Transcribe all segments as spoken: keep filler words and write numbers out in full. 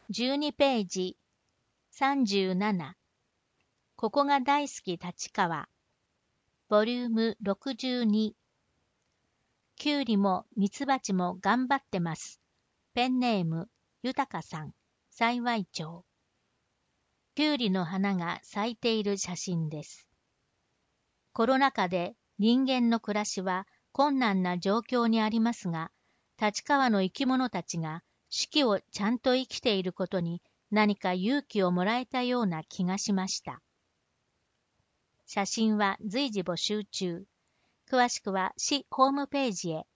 じゅうにページさんじゅうなな。ここが大好き立川。ボリュームろくじゅうに。きゅうりもミツバチも頑張ってます。ペンネーム、ゆたかさん、幸町。きゅうりの花が咲いている写真です。コロナ禍で人間の暮らしは困難な状況にありますが、立川の生き物たちが四季をちゃんと生きていることに何か勇気をもらえたような気がしました。写真は随時募集中。詳しくは市ホームページへ。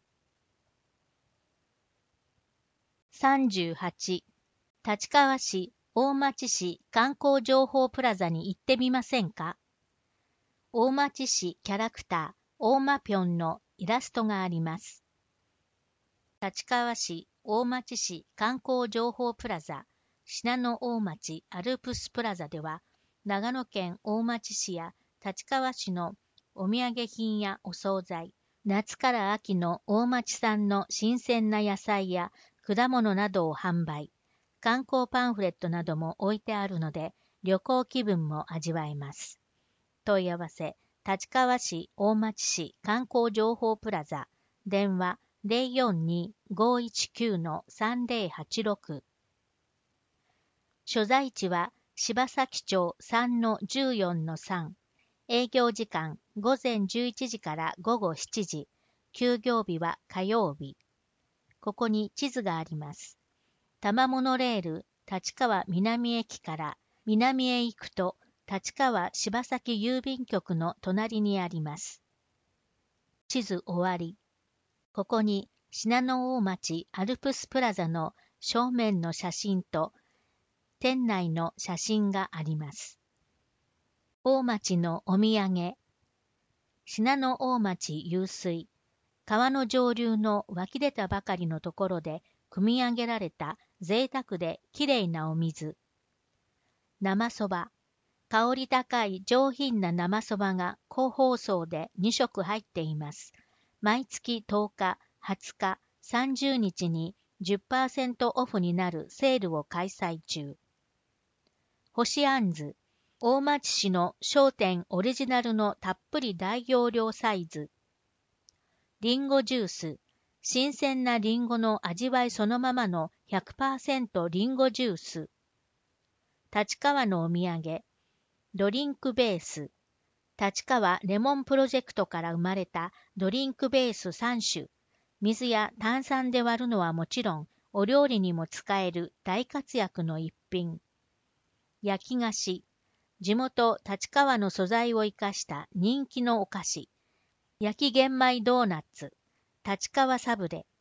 さんじゅうはち、立川市大町市観光情報プラザに行ってみませんか？大町市キャラクター大間ぴょんのイラストがあります。立川市大町市観光情報プラザ信濃大町アルプスプラザでは、長野県大町市や立川市のお土産品やお惣菜、夏から秋の大町産の新鮮な野菜や果物などを販売、観光パンフレットなども置いてあるので、旅行気分も味わえます。問い合わせ、立川市大町市観光情報プラザ、電話 ゼロよんに ごいちきゅう さんゼロはちろく。所在地は柴崎町 さんのじゅうよんのさん。営業時間午前じゅういちじから午後しちじ。休業日は火曜日。ここに地図があります。多摩モノレール立川南駅から南へ行くと、立川柴崎郵便局の隣にあります。地図終わり。ここに信濃大町アルプスプラザの正面の写真と店内の写真があります。大町のお土産。信濃大町湧水。川の上流の湧き出たばかりのところで汲み上げられた贅沢できれいなお水。生そば。香り高い上品な生そばが個包装でに食入っています。毎月とおか、はつか、さんじゅうにちに じゅっパーセント オフになるセールを開催中。干しあんず。大町市の商店オリジナルのたっぷり大容量サイズ。リンゴジュース。新鮮なリンゴの味わいそのままの ひゃくパーセント リンゴジュース。立川のお土産。ドリンクベース。立川レモンプロジェクトから生まれたドリンクベースさん種。水や炭酸で割るのはもちろん、お料理にも使える大活躍の一品。焼き菓子。地元立川の素材を生かした人気のお菓子。焼き玄米ドーナツ。立川サブレ。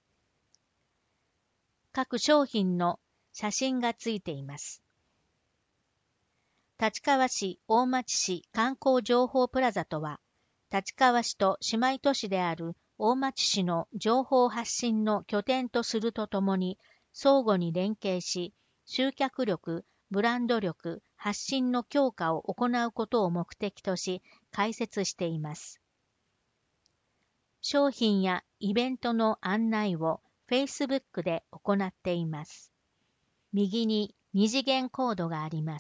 各商品の写真がついています。立川市大町市観光情報プラザとは、立川市と姉妹都市である大町市の情報発信の拠点とするとともに、相互に連携し、集客力、ブランド力、発信の強化を行うことを目的とし、開設しています。商品やイベントの案内を Facebook で行っています。右に二次元コードがあります。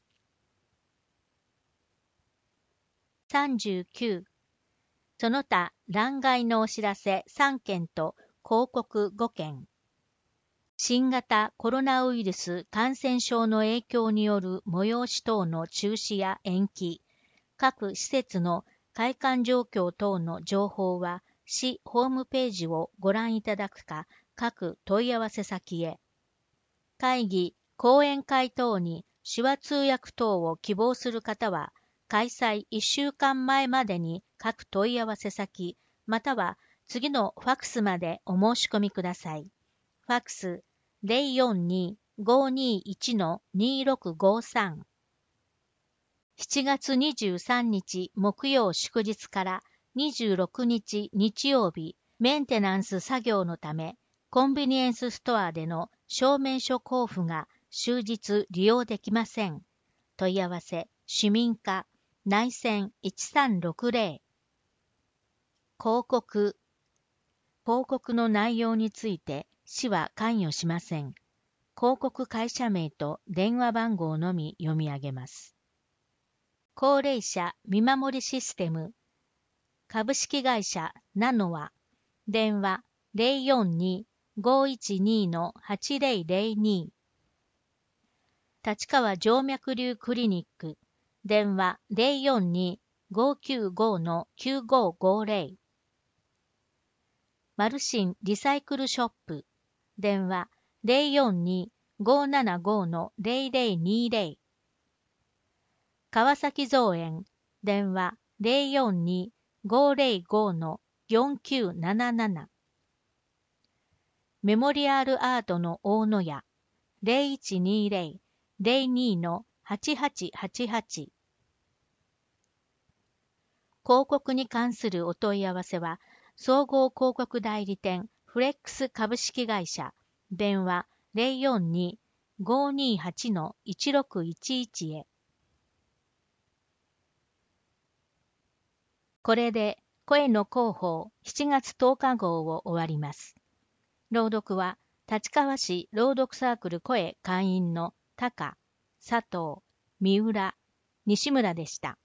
さんじゅうきゅう、その他欄外のお知らせさんけんと広告ごけん。新型コロナウイルス感染症の影響による催し等の中止や延期、各施設の開館状況等の情報は市ホームページをご覧いただくか、各問い合わせ先へ。会議、講演会等に手話通訳等を希望する方は、開催いっしゅうかんまえまでに各問い合わせ先、または次のファックスまでお申し込みください。ファックス ゼロよんに ごにいち にろくごさん。しちがつにじゅうさんにち木曜祝日からにじゅうろくにち日曜日、メンテナンス作業のため、コンビニエンスストアでの証明書交付が終日利用できません。問い合わせ、市民課、内線いちさんろくゼロ。広告。広告の内容について市は関与しません。 広告会社名と電話番号のみ読み上げます。高齢者見守りシステム株式会社ナノア、電話 ゼロよんに ごいちに はちゼロゼロに。立川静脈瘤クリニック、電話 ゼロよんに ごきゅうご きゅうごごゼロ。マルシンリサイクルショップ、電話 ゼロよんに ごななご ゼロゼロにゼロ。川崎造園、電話 ゼロよんに ごゼロご よんきゅうなななな。メモリアルアートの大野屋、ゼロいちにゼロ ゼロに はちはちはちはち。広告に関するお問い合わせは、総合広告代理店フレックス株式会社、電話 ゼロよんに ごにはち いちろくいちいち へ。これで声の広報しちがつとおか号を終わります。朗読は立川市朗読サークル声会員の高、佐藤、三浦、西村でした。